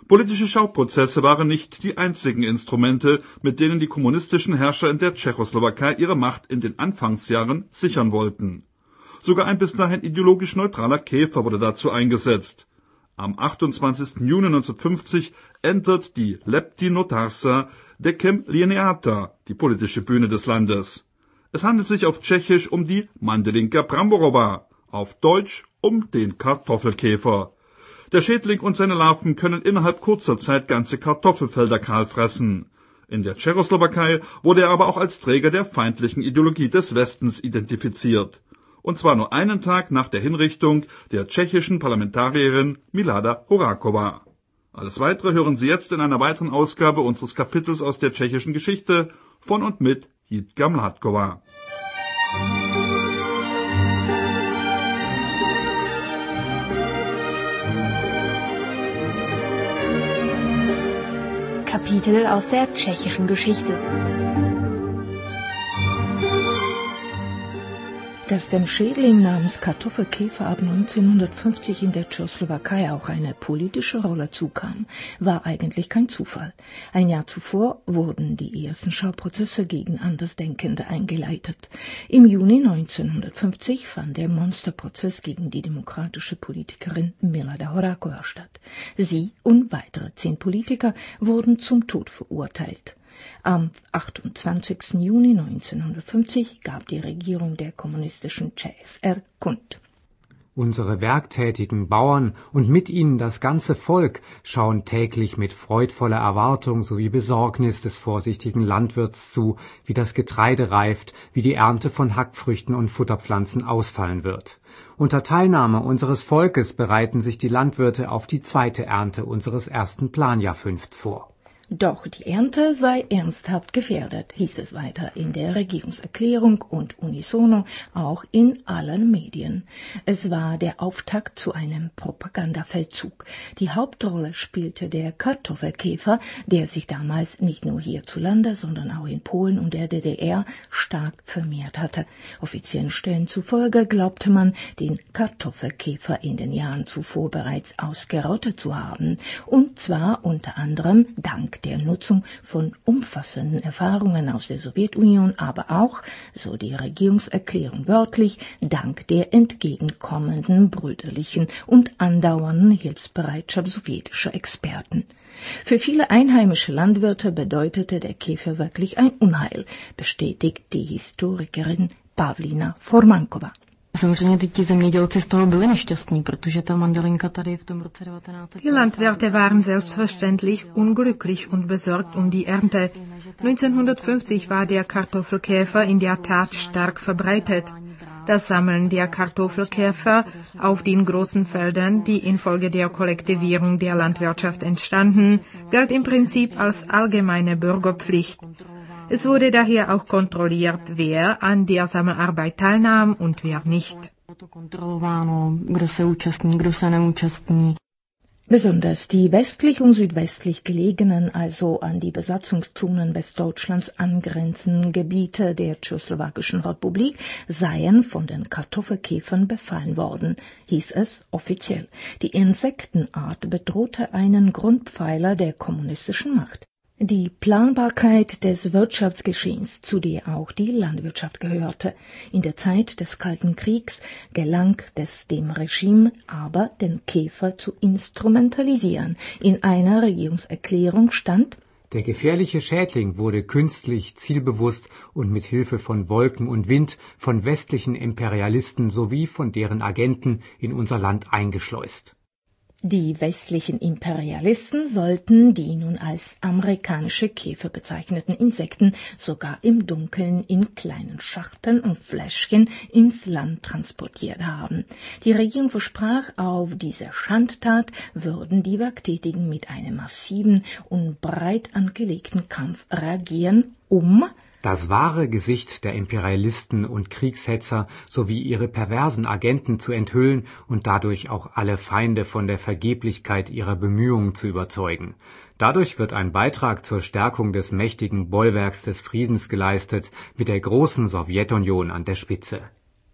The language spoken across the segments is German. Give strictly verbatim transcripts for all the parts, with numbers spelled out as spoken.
Politische Schauprozesse waren nicht die einzigen Instrumente, mit denen die kommunistischen Herrscher in der Tschechoslowakei ihre Macht in den Anfangsjahren sichern wollten. Sogar ein bis dahin ideologisch neutraler Käfer wurde dazu eingesetzt. Am achtundzwanzigsten Juni neunzehnhundertfünfzig entert die Lepti Notarsa Decem Lineata die politische Bühne des Landes. Es handelt sich auf Tschechisch um die Mandelinka Bramborova, auf Deutsch um den Kartoffelkäfer. Der Schädling und seine Larven können innerhalb kurzer Zeit ganze Kartoffelfelder kahl fressen. In der Tschechoslowakei wurde er aber auch als Träger der feindlichen Ideologie des Westens identifiziert. Und zwar nur einen Tag nach der Hinrichtung der tschechischen Parlamentarierin Milada Horáková. Alles Weitere hören Sie jetzt in einer weiteren Ausgabe unseres Kapitels aus der tschechischen Geschichte von und mit Jitka Mládková. Kapitel aus der tschechischen Geschichte. Dass dem Schädling namens Kartoffelkäfer ab neunzehnhundertfünfzig in der Tschechoslowakei auch eine politische Rolle zukam, war eigentlich kein Zufall. Ein Jahr zuvor wurden die ersten Schauprozesse gegen Andersdenkende eingeleitet. Im Juni neunzehnhundertfünfzig fand der Monsterprozess gegen die demokratische Politikerin Milada Horáková statt. Sie und weitere zehn Politiker wurden zum Tod verurteilt. Am achtundzwanzigsten Juni neunzehnhundertfünfzig gab die Regierung der kommunistischen C S R kund. Unsere werktätigen Bauern und mit ihnen das ganze Volk schauen täglich mit freudvoller Erwartung sowie Besorgnis des vorsichtigen Landwirts zu, wie das Getreide reift, wie die Ernte von Hackfrüchten und Futterpflanzen ausfallen wird. Unter Teilnahme unseres Volkes bereiten sich die Landwirte auf die zweite Ernte unseres ersten Planjahrfünfts vor. Doch die Ernte sei ernsthaft gefährdet, hieß es weiter in der Regierungserklärung und unisono auch in allen Medien. Es war der Auftakt zu einem Propagandafeldzug. Die Hauptrolle spielte der Kartoffelkäfer, der sich damals nicht nur hierzulande, sondern auch in Polen und der D D R stark vermehrt hatte. Offiziellen Stellen zufolge glaubte man, den Kartoffelkäfer in den Jahren zuvor bereits ausgerottet zu haben, und zwar unter anderem dank der Nutzung von umfassenden Erfahrungen aus der Sowjetunion, aber auch, so die Regierungserklärung wörtlich, dank der entgegenkommenden, brüderlichen und andauernden Hilfsbereitschaft sowjetischer Experten. Für viele einheimische Landwirte bedeutete der Käfer wirklich ein Unheil, bestätigt die Historikerin Pavlína Formankova. Samozřejmě ty zemědělci z toho byli nešťastní, protože ta mandelinka tady v tom roce devatenáct set. Die Landwirte waren selbstverständlich unglücklich und besorgt um die Ernte. neunzehnhundertfünfzig war der Kartoffelkäfer in der Tat stark verbreitet. Das Sammeln der Kartoffelkäfer auf den großen Feldern, die infolge der Kollektivierung der Landwirtschaft entstanden, galt im Prinzip als allgemeine Bürgerpflicht. Es wurde daher auch kontrolliert, wer an der Sammelarbeit teilnahm und wer nicht. Besonders die westlich und südwestlich gelegenen, also an die Besatzungszonen Westdeutschlands angrenzenden Gebiete der Tschechoslowakischen Republik seien von den Kartoffelkäfern befallen worden, hieß es offiziell. Die Insektenart bedrohte einen Grundpfeiler der kommunistischen Macht. Die Planbarkeit des Wirtschaftsgeschehens, zu der auch die Landwirtschaft gehörte. In der Zeit des Kalten Kriegs gelang es dem Regime aber, den Käfer zu instrumentalisieren. In einer Regierungserklärung stand: Der gefährliche Schädling wurde künstlich, zielbewusst und mit Hilfe von Wolken und Wind von westlichen Imperialisten sowie von deren Agenten in unser Land eingeschleust. Die westlichen Imperialisten sollten die nun als amerikanische Käfer bezeichneten Insekten sogar im Dunkeln in kleinen Schachteln und Fläschchen ins Land transportiert haben. Die Regierung versprach, auf diese Schandtat würden die Werktätigen mit einem massiven und breit angelegten Kampf reagieren, um das wahre Gesicht der Imperialisten und Kriegshetzer sowie ihre perversen Agenten zu enthüllen und dadurch auch alle Feinde von der Vergeblichkeit ihrer Bemühungen zu überzeugen. Dadurch wird ein Beitrag zur Stärkung des mächtigen Bollwerks des Friedens geleistet, mit der großen Sowjetunion an der Spitze.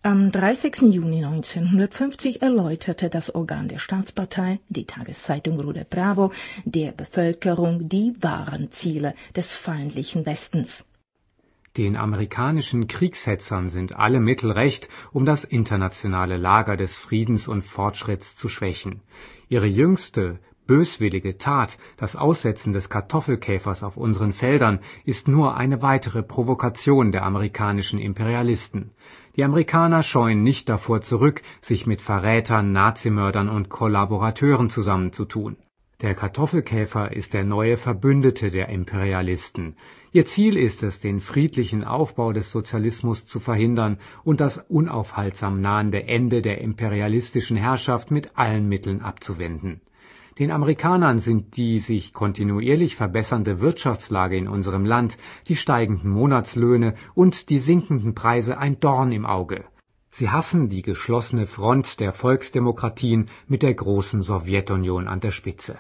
Am dreißigsten Juni neunzehnhundertfünfzig erläuterte das Organ der Staatspartei, die Tageszeitung Rode Bravo, der Bevölkerung die wahren Ziele des feindlichen Westens. Den amerikanischen Kriegshetzern sind alle Mittel recht, um das internationale Lager des Friedens und Fortschritts zu schwächen. Ihre jüngste, böswillige Tat, das Aussetzen des Kartoffelkäfers auf unseren Feldern, ist nur eine weitere Provokation der amerikanischen Imperialisten. Die Amerikaner scheuen nicht davor zurück, sich mit Verrätern, Nazimördern und Kollaborateuren zusammenzutun. Der Kartoffelkäfer ist der neue Verbündete der Imperialisten. Ihr Ziel ist es, den friedlichen Aufbau des Sozialismus zu verhindern und das unaufhaltsam nahende Ende der imperialistischen Herrschaft mit allen Mitteln abzuwenden. Den Amerikanern sind die sich kontinuierlich verbessernde Wirtschaftslage in unserem Land, die steigenden Monatslöhne und die sinkenden Preise ein Dorn im Auge. Sie hassen die geschlossene Front der Volksdemokratien mit der großen Sowjetunion an der Spitze.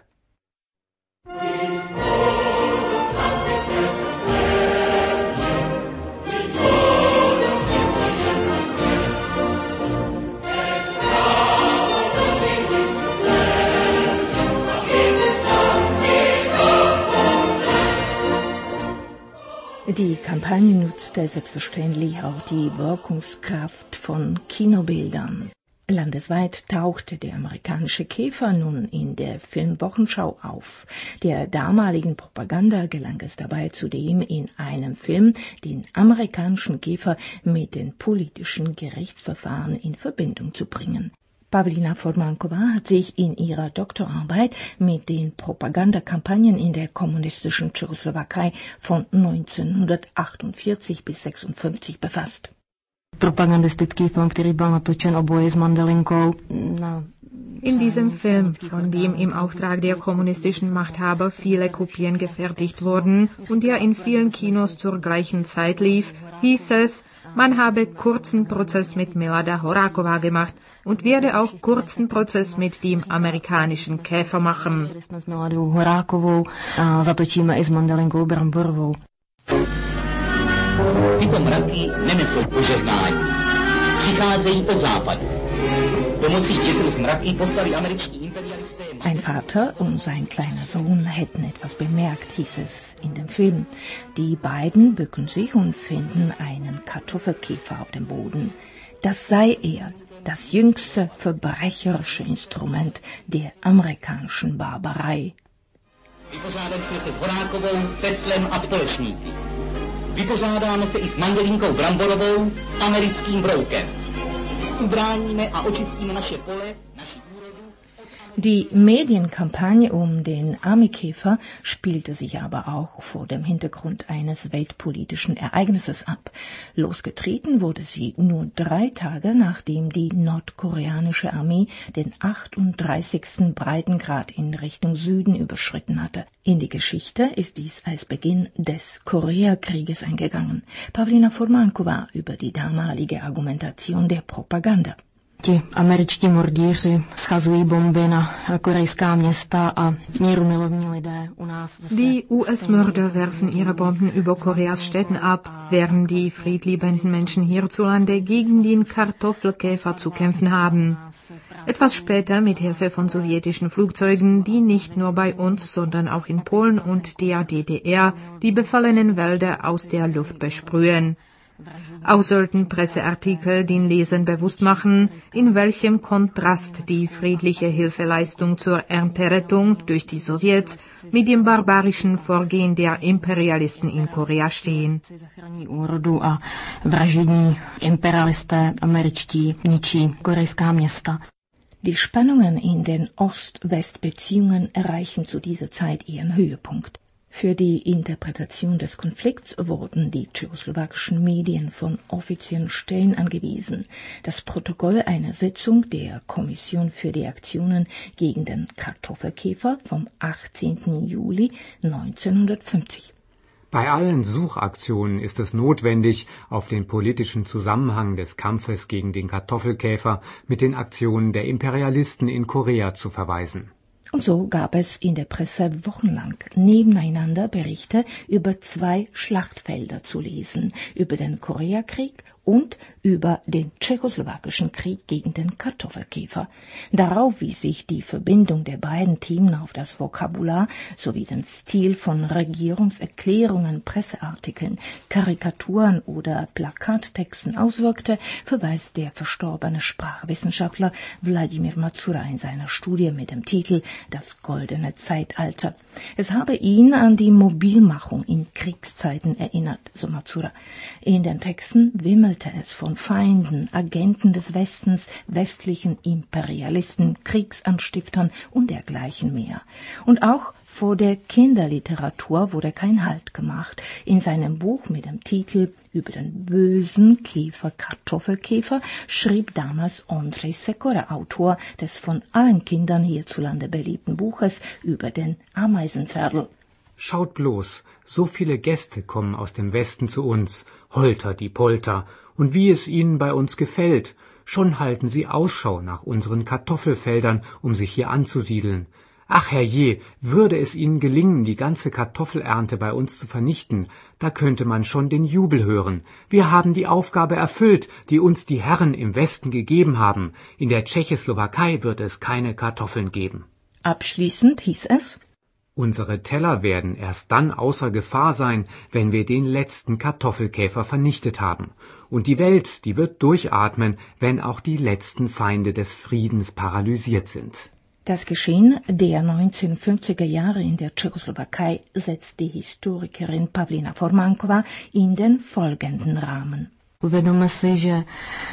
Die Kampagne nutzte selbstverständlich auch die Wirkungskraft von Kinobildern. Landesweit tauchte der amerikanische Käfer nun in der Filmwochenschau auf. Der damaligen Propaganda gelang es dabei zudem, in einem Film den amerikanischen Käfer mit den politischen Gerichtsverfahren in Verbindung zu bringen. Pavlina Furmankova hat sich in ihrer Doktorarbeit mit den Propagandakampagnen in der kommunistischen Tschechoslowakei von neunzehnhundertachtundvierzig bis sechsundfünfzig befasst. Propagandistický film, který byl natočen o boji s Mandelinkou na In diesem Film, von dem im Auftrag der kommunistischen Machthaber viele Kopien gefertigt wurden und der in vielen Kinos zur gleichen Zeit lief, hieß es, man habe kurzen Prozess mit Milada Horáková gemacht und werde auch kurzen Prozess mit dem amerikanischen Käfer machen. s Miladou Horákovou a zatočíme i s Mandelinkou Bramborovou. Tyto mraky nenesou požehnání. Přicházejí od západu. Pomocí těchto mraky postali američtí imperialisté. Ein Vater und sein kleiner Sohn hätten etwas bemerkt, hieß es in dem Film. Die beiden bücken sich und finden einen Kartoffelkäfer auf dem Boden. Das sei er, das jüngste verbrecherische Instrument der amerikanischen Barbarei. Vypořádali jsme se s Horákovou, Peclem a společníky. Vypořádáme se i s Mandelinkou Bramborovou, americkým broukem. Ubráníme a očistíme naše pole, naši úrodu. Die Medienkampagne um den Armeekäfer spielte sich aber auch vor dem Hintergrund eines weltpolitischen Ereignisses ab. Losgetreten wurde sie nur drei Tage, nachdem die nordkoreanische Armee den achtunddreißigsten Breitengrad in Richtung Süden überschritten hatte. In die Geschichte ist dies als Beginn des Koreakrieges eingegangen. Pavlina Furmankova über die damalige Argumentation der Propaganda. Ti američtí mordíři schazují bomby na korejská města a mírumilovní lidé u nás zase... Die U S-Mörder werfen ihre Bomben über Koreas Städten ab, während die friedliebenden Menschen hierzulande gegen den Kartoffelkäfer zu kämpfen haben. Etwas später mit Hilfe von sowjetischen Flugzeugen, die nicht nur bei uns, sondern auch in Polen und der D D R die befallenen Wälder aus der Luft besprühen. Auch sollten Presseartikel den Lesern bewusst machen, in welchem Kontrast die friedliche Hilfeleistung zur Ernterettung durch die Sowjets mit dem barbarischen Vorgehen der Imperialisten in Korea stehen. Úrodu a vražední imperialisté američtí ničí korejská města. Die Spannungen in den Ost-West-Beziehungen erreichen zu dieser Zeit ihren Höhepunkt. Für die Interpretation des Konflikts wurden die tschechoslowakischen Medien von offiziellen Stellen angewiesen. Das Protokoll einer Sitzung der Kommission für die Aktionen gegen den Kartoffelkäfer vom achtzehnten Juli neunzehnhundertfünfzig. Bei allen Suchaktionen ist es notwendig, auf den politischen Zusammenhang des Kampfes gegen den Kartoffelkäfer mit den Aktionen der Imperialisten in Korea zu verweisen. Und so gab es in der Presse wochenlang nebeneinander Berichte über zwei Schlachtfelder zu lesen, über den Koreakrieg und über den tschechoslowakischen Krieg gegen den Kartoffelkäfer. Darauf wies sich die Verbindung der beiden Themen auf das Vokabular sowie den Stil von Regierungserklärungen, Presseartikeln, Karikaturen oder Plakattexten auswirkte, verweist der verstorbene Sprachwissenschaftler Wladimir Mazura in seiner Studie mit dem Titel »Das goldene Zeitalter«. Es habe ihn an die Mobilmachung in Kriegszeiten erinnert, so Mazura. In den Texten wimmelte es von Feinden, Agenten des Westens, westlichen Imperialisten, Kriegsanstiftern und dergleichen mehr. Und auch vor der Kinderliteratur wurde kein Halt gemacht. In seinem Buch mit dem Titel »Über den bösen Käfer Kartoffelkäfer« schrieb damals Ondřej Sekora, Autor des von allen Kindern hierzulande beliebten Buches über den Ameisenpferdl. Schaut bloß, so viele Gäste kommen aus dem Westen zu uns, holter die Polter, und wie es ihnen bei uns gefällt, schon halten sie Ausschau nach unseren Kartoffelfeldern, um sich hier anzusiedeln. Ach herrje, würde es ihnen gelingen, die ganze Kartoffelernte bei uns zu vernichten, da könnte man schon den Jubel hören. Wir haben die Aufgabe erfüllt, die uns die Herren im Westen gegeben haben. In der Tschechoslowakei wird es keine Kartoffeln geben. Abschließend hieß es: Unsere Teller werden erst dann außer Gefahr sein, wenn wir den letzten Kartoffelkäfer vernichtet haben. Und die Welt, die wird durchatmen, wenn auch die letzten Feinde des Friedens paralysiert sind. Das Geschehen der neunzehnhundertfünfziger Jahre in der Tschechoslowakei setzt die Historikerin Pavlina Formankova in den folgenden Rahmen. Uvědomme si, že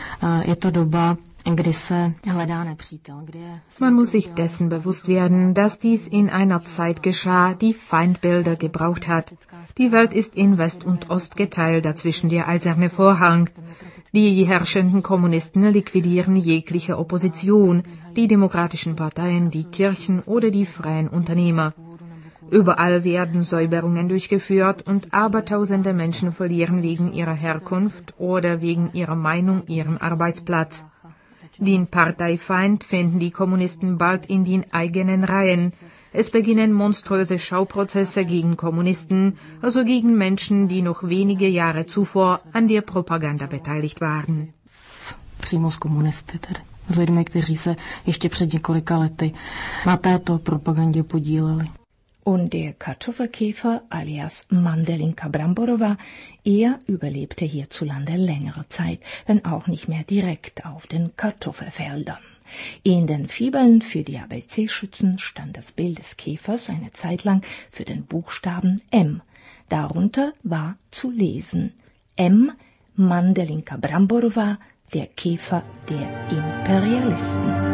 je to doba, kdy se hledá nepřítel, kdy je... Man muss sich dessen bewusst werden, dass dies in einer Zeit geschah, die Feindbilder gebraucht hat. Die Welt ist in West und Ost geteilt, dazwischen der eiserne Vorhang. Die herrschenden Kommunisten liquidieren jegliche Opposition, die demokratischen Parteien, die Kirchen oder die freien Unternehmer. Überall werden Säuberungen durchgeführt und abertausende Menschen verlieren wegen ihrer Herkunft oder wegen ihrer Meinung ihren Arbeitsplatz. Den Parteifeind finden die Kommunisten bald in den eigenen Reihen. Es beginnen monströse Schauprozesse gegen Kommunisten, also gegen Menschen, die noch wenige Jahre zuvor an der Propaganda beteiligt waren. Přímo s komunisty tedy. S lidmi, kteří se ještě před několika lety na této propagandě podíleli. Und der Kartoffelkäfer alias Mandelinka Bramborova, er überlebte hierzulande längere Zeit, wenn auch nicht mehr direkt auf den Kartoffelfeldern. In den Fibeln für die A B C-Schützen stand das Bild des Käfers eine Zeit lang für den Buchstaben M. Darunter war zu lesen: M. Mandelinka Bramborova, der Käfer der Imperialisten.